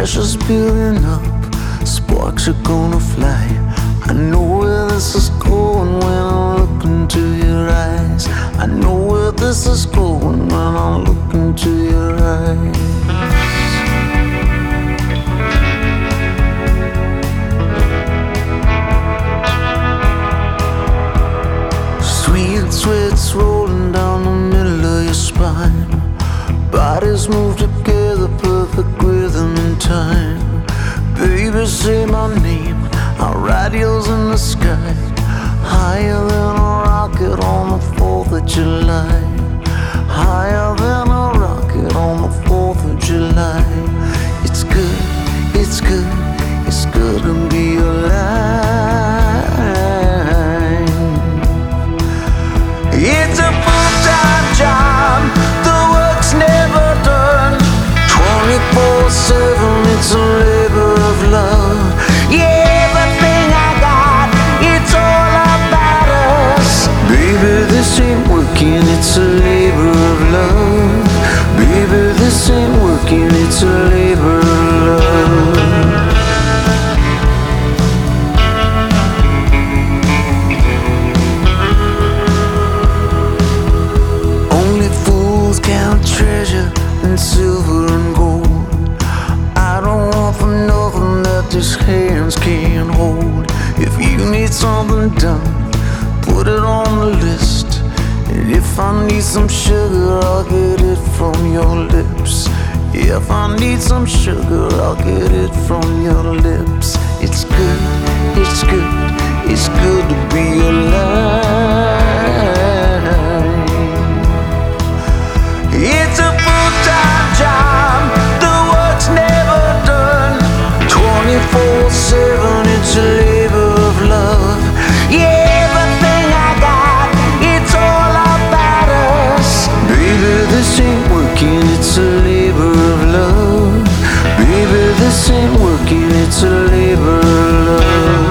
pressure's building up, sparks are gonna fly. I know where this is going when I look into your eyes. I know where this is going when I look into your eyes. Sweet sweats rolling down the middle of your spine. Bodies move together, perfect rhythm and time. Baby, say my name, I'll ride yours in the sky. Higher than a rocket on the 4th of July. Higher than a rocket on the 4th of July. It's good, it's good, it's good to be alive. It's a full-time job, the work's never done. 24/7, it's a labor of love. Yeah, everything I got, it's all about us. Baby, this ain't working, it's a labor of love. Baby, this ain't working, it's a labor of love. Treasure and silver and gold. I don't want for nothing that these hands can't hold. If you need something done, put it on the list. And if I need some sugar, I'll get it from your lips. If I need some sugar, I'll get it from your lips. It's good, it's good, it's good to be alive. It's a full-time job, the work's never done. 24/7, it's a labor of love. Yeah, everything I got, it's all about us. Baby, this ain't working, it's a labor of love. Baby, this ain't working, it's a labor of love.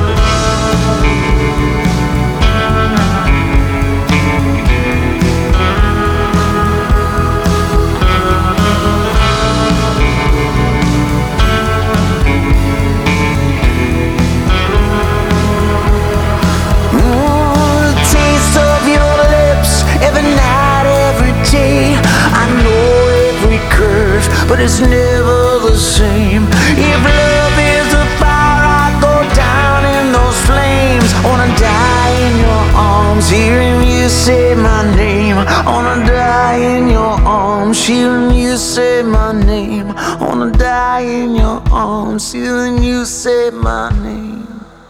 But it's never the same. If love is a fire, I go down in those flames. Wanna die in your arms, hearing you say my name. Wanna die in your arms, hearing you say my name. Wanna die in your arms, hearing you say my name.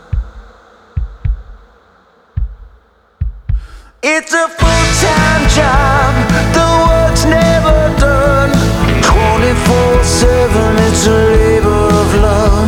It's a full-time job, the work's never done. 24/7, it's a labor of love.